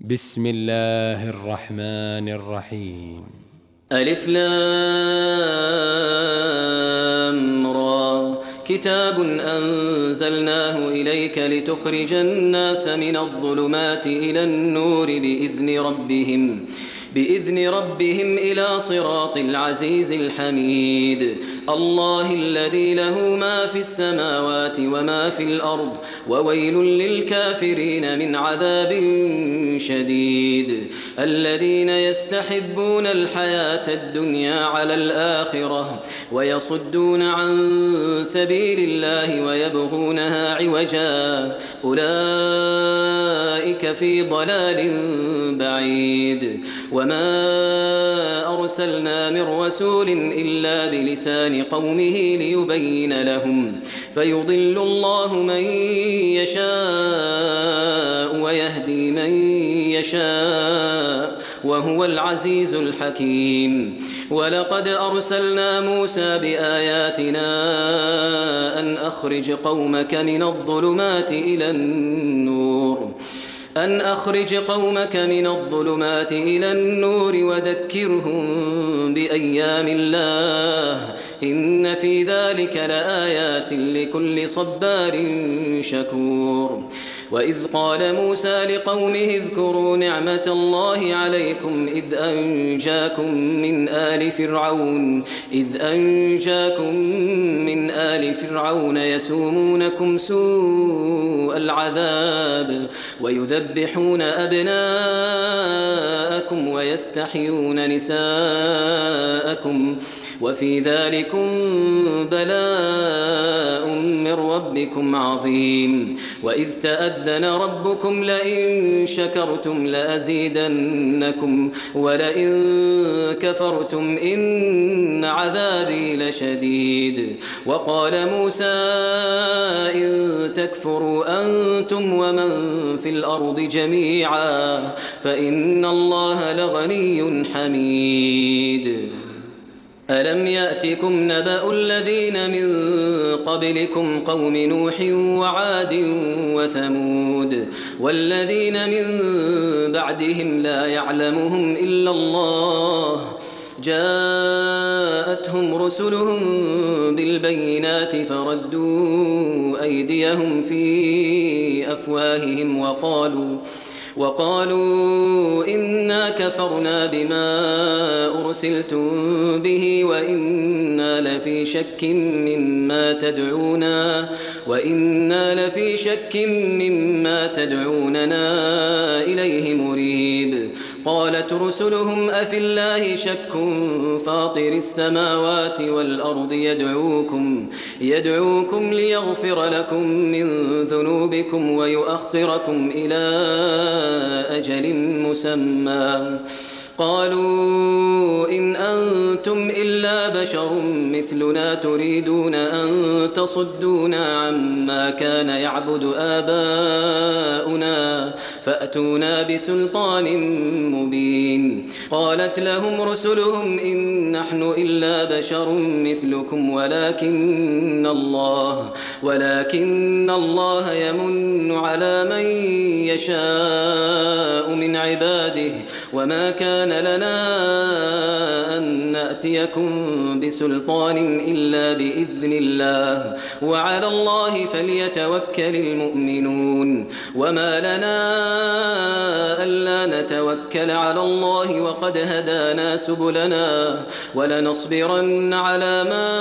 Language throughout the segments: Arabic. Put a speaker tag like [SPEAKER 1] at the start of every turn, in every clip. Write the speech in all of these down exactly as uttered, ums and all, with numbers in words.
[SPEAKER 1] بسم الله الرحمن الرحيم.
[SPEAKER 2] ألف لام را كتاب أنزلناه إليك لتخرج الناس من الظلمات إلى النور بإذن ربهم بإذن ربهم إلى صراط العزيز الحميد الله الذي له ما في السماوات وما في الأرض وويل للكافرين من عذاب شديد الذين يستحبون الحياة الدنيا على الآخرة ويصدون عن سبيل الله ويبغونها عوجا أولئك في ضلال بعيد وما أرسلنا من رسول إلا بلسان قومه ليبين لهم فيضل الله من يشاء ويهدي من يشاء وهو العزيز الحكيم ولقد أرسلنا موسى بآياتنا أن أخرج قومك من الظلمات إلى النور أن أخرج قومك من الظلمات إلى النور وذكرهم بأيام الله إن في ذلك لآيات لكل صبار شكور وإذ قال موسى لقومه اذكروا نعمة الله عليكم إذ أنجاكم من آل فرعون إذ أنجاكم من آل فرعون يسومونكم سوء العذاب ويذبحون أبناءكم ويستحيون نساءكم وفي ذلكم بلاء من ربكم عظيم وإذ تأذن ربكم لئن شكرتم لأزيدنكم ولئن كفرتم إن عذابي لشديد وقال موسى إن تكفروا أنتم ومن في الأرض جميعا فإن الله لغني حميد ألم يأتكم نبأ الذين من قبلكم قوم نوح وعاد وثمود والذين من بعدهم لا يعلمهم إلا الله جاءتهم رسلهم بالبينات فردوا أيديهم في أفواههم وقالوا وقالوا إنا كفرنا بما أرسلتم به وإنا لفي شك مما تدعونا وإنا لفي شك مما تدعوننا إليه مريب قالت رسلهم أفي الله شك فاطر السماوات والأرض يدعوكم يدعوكم ليغفر لكم من ذنوبكم ويؤخركم إلى أجل مسمى قالوا إن أنتم إلا بشر مثلنا تريدون أن تصدونا عما كان يعبد آباؤنا فأتونا بسلطان مبين قالت لهم رسلهم إن نحن إلا بشر مثلكم ولكن الله ولكن الله يمن على من يشاء من عباده وما كان لنا أن نأتيكم بسلطان إلا بإذن الله وعلى الله فليتوكل المؤمنون وما لنا ألا نتوكل على الله وقد هدانا سبلنا ولنصبرن على ما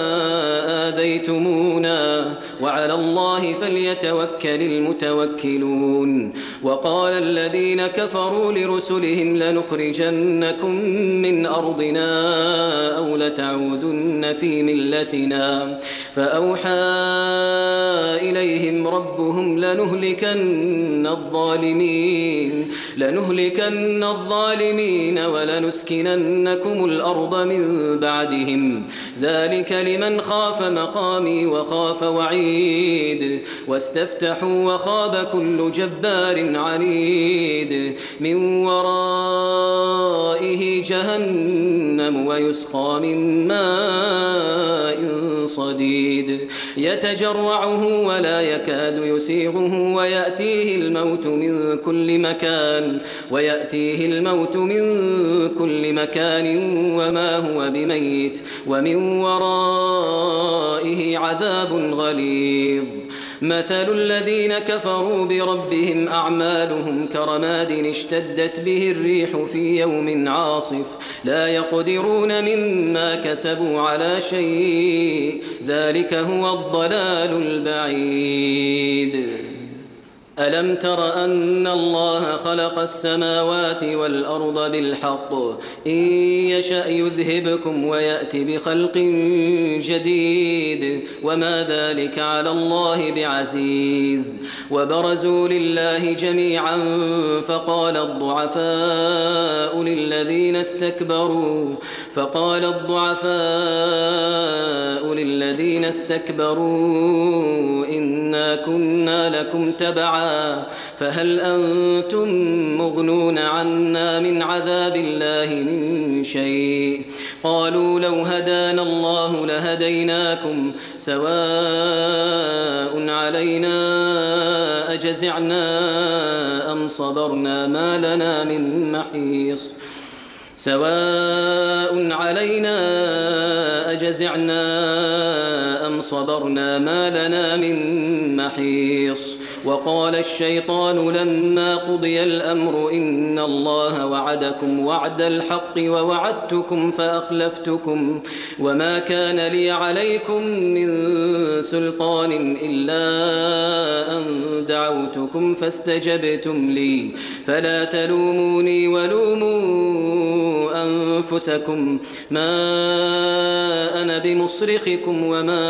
[SPEAKER 2] آذيتمونا وعلى الله فليتوكل المتوكلون وقال الذين كفروا لرسلهم لنخرجنكم من أرضنا أو لتعودن في ملتنا فأوحى إليهم ربهم لنهلكن الظالمين لنهلكن الظالمين ولنسكننكم الأرض من بعدهم ذلك لمن خاف مقامي وخاف وعيد واستفتحوا وخاب كل جبار عنيد من ورائه جهنم ويسقى من ماء صديد يتجرعه ولا يكاد يسيغه ويأتيه الموت من كل مكان ويأتيه الموت من كل مكان وما هو بميت ومن ورائه عذاب غليظ. مثل الذين كفروا بربهم أعمالهم كرماد اشتدت به الريح في يوم عاصف لا يقدرون مما كسبوا على شيء ذلك هو الضلال البعيد. ألم تر أن الله خلق السماوات والأرض بالحق إن يشأ يذهبكم ويأتي بخلق جديد وما ذلك على الله بعزيز. وبرزوا لله جميعا فقال الضعفاء للذين استكبروا فقال الضعفاء للذين استكبروا إنا كنا لكم تبعا فهل أنتم مغنون عنا من عذاب الله من شيء قالوا لو هدانا الله لهديناكم سواء علينا أجزعنا أم صبرنا ما لنا من محيص سواء علينا أجزعنا أم صبرنا ما لنا من محيص. وقال الشيطان لما قضي الأمر إن الله وعدكم وعد الحق ووعدتكم فأخلفتكم وما كان لي عليكم من سلطان إلا أن دعوتكم فاستجبتم لي فلا تلوموني ولوموا أنفسكم ما أنا بمصرخكم وما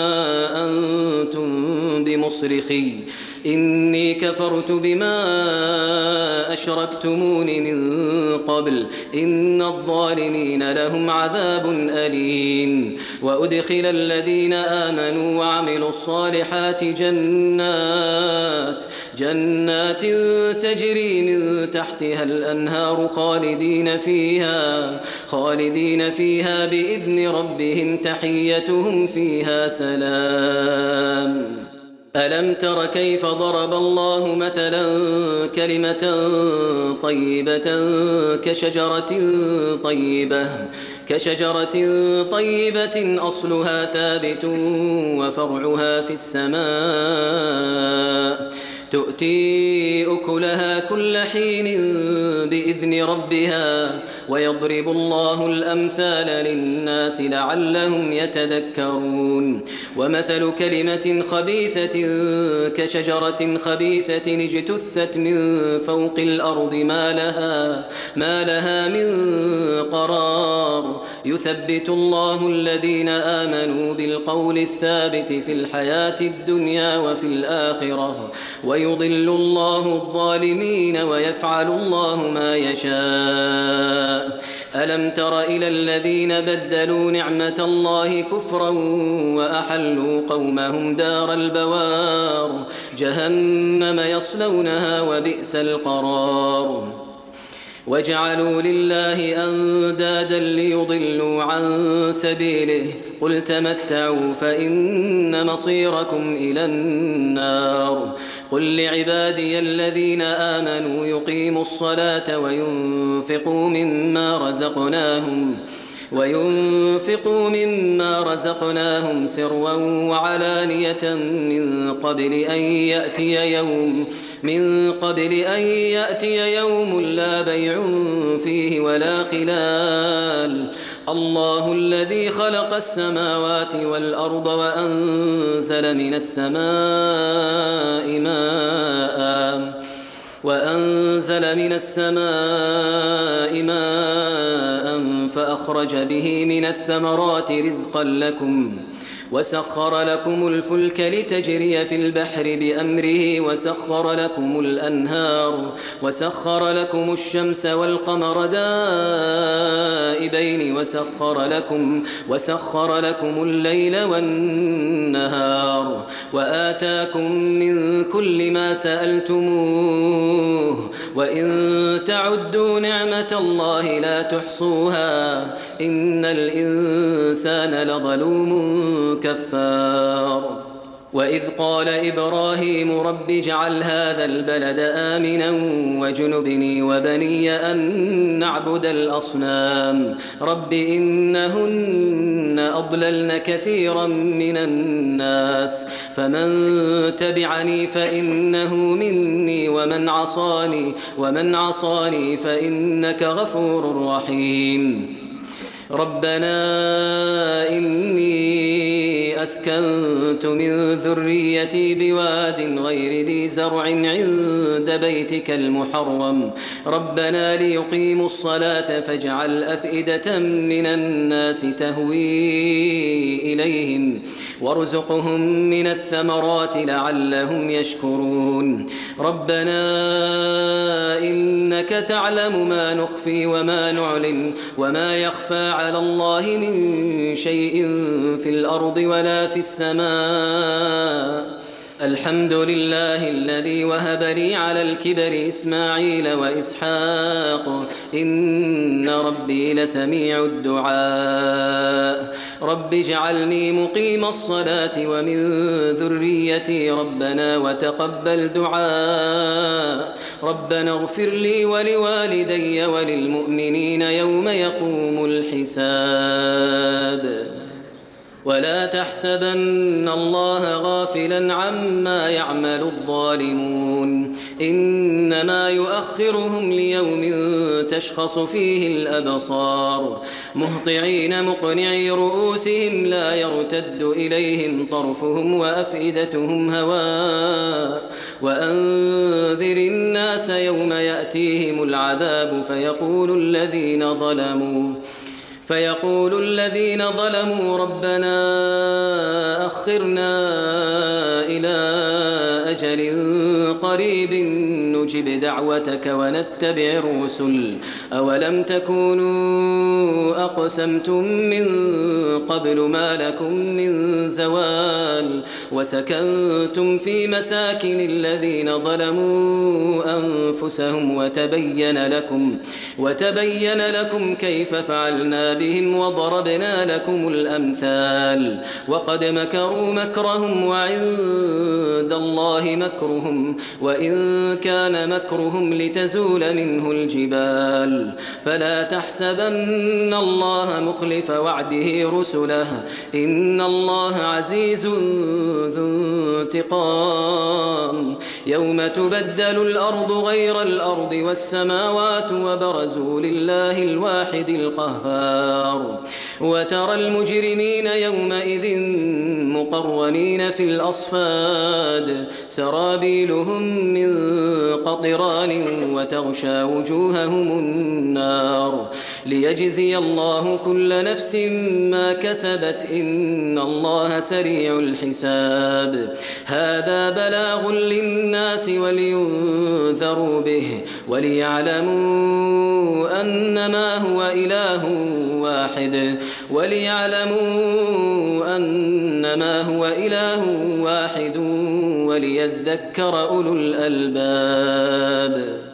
[SPEAKER 2] أنتم بمصرخي إني كفرت بما أشركتمون من قبل إن الظالمين لهم عذاب أليم. وأدخل الذين آمنوا وعملوا الصالحات جنات جنات تجري من تحتها الأنهار خالدين فيها خالدين فيها بإذن ربهم تحيتهم فيها سلام. ألم تر كيف ضرب الله مثلا كلمة طيبة كشجرة طيبة كشجرة طيبة أصلها ثابت وفرعها في السماء تؤتي أكلها كل حين بإذن ربها ويضرب الله الأمثال للناس لعلهم يتذكرون. ومثل كلمة خبيثة كشجرة خبيثة اجتثت من فوق الأرض ما لها, ما لها من قرار يثبت الله الذين آمنوا بالقول الثابت في الحياة الدنيا وفي الآخرة ويضل الله الظالمين ويفعل الله ما يشاء. ألم تر إلى الذين بدلوا نعمة الله كفرا وأحلوا قومهم دار البوار جهنم يصلونها وبئس القرار. وجعلوا لله أندادا ليضلوا عن سبيله قل تمتعوا فإن مصيركم إلى النار. قل لعبادي الذين آمنوا يقيموا الصلاة وينفقوا مما رزقناهم وينفقوا مما رزقناهم سرا وعلانية من قبل أن يأتي يوم من قبل أن يأتي يوم لا بيع فيه ولا خلال. الله الذي خلق السماوات والأرض وأنزل من السماء ماء وأنزل من السماء ماء فأخرج به من الثمرات رزقا لكم وسخر لكم الفلك لتجري في البحر بأمره وسخر لكم الأنهار وسخر لكم الشمس والقمر دائبين وسخر لكم وسخر لكم الليل والنهار وآتاكم من كل ما سألتموه وإن تعدوا نعمة الله لا تحصوها إن الإنسان لظلوم كفار وإذ قال إبراهيم رب اجعل هذا البلد آمنا وجنبني وبني أن نعبد الأصنام رب إنهن أضللن كثيرا من الناس فمن تبعني فإنه مني ومن عصاني ومن عصاني فإنك غفور رحيم ربنا إني أسكنت من ذريتي بواد غير ذي زرع عند بيتك المحرم ربنا ليقيموا الصلاة فاجعل أفئدة من الناس تهوي إليهم وارزقهم من الثمرات لعلهم يشكرون ربنا إنك تعلم ما نخفي وما نعلن وما يخفى على الله من شيء في الأرض ولا في السماء الحمد لله الذي وهب لي على الكبر إسماعيل وإسحاق إن ربي لسميع الدعاء رب اجعلني مقيم الصلاة ومن ذريتي ربنا وتقبل دعاء ربنا اغفر لي ولوالدي وللمؤمنين يوم يقوم الحساب ولا تحسبن الله غافلا عما يعمل الظالمون إنما يؤخرهم ليوم تشخص فيه الأبصار مهطعين مقنعي رؤوسهم لا يرتد إليهم طرفهم وأفئدتهم هواء وأنذر الناس يوم يأتيهم العذاب فيقول الذين ظلموا فيقول الذين ظلموا ربنا أخرنا إلى أجل قريب نجب دعوتك ونتبع الرسل أولم تكونوا أقسمتم من قبل ما لكم من زوال وسكنتم في مساكن الذين ظلموا أنفسهم وتبين لكم وتبين لكم كيف فعلنا بهم وضربنا لكم الأمثال وقد مكروا مكرهم وعند الله مكرهم وإن كان مكرهم لتزول منه الجبال فلا تحسبن الله مخلف وعده رسله إن الله عزيز ذو انتقام يوم تبدل الأرض غير الأرض والسماوات وبرزوا لله الواحد القهار وترى المجرمين يومئذ مقرنين في الأصفاد سرابيلهم من قطران وتغشى وجوههم النار ليجزي الله كل نفس ما كسبت إن الله سريع الحساب هذا بلاغ للناس ولينذروا به وليعلموا أنما هو إله واحد وليعلموا أنما هو إله واحد وليذكر أولو الألباب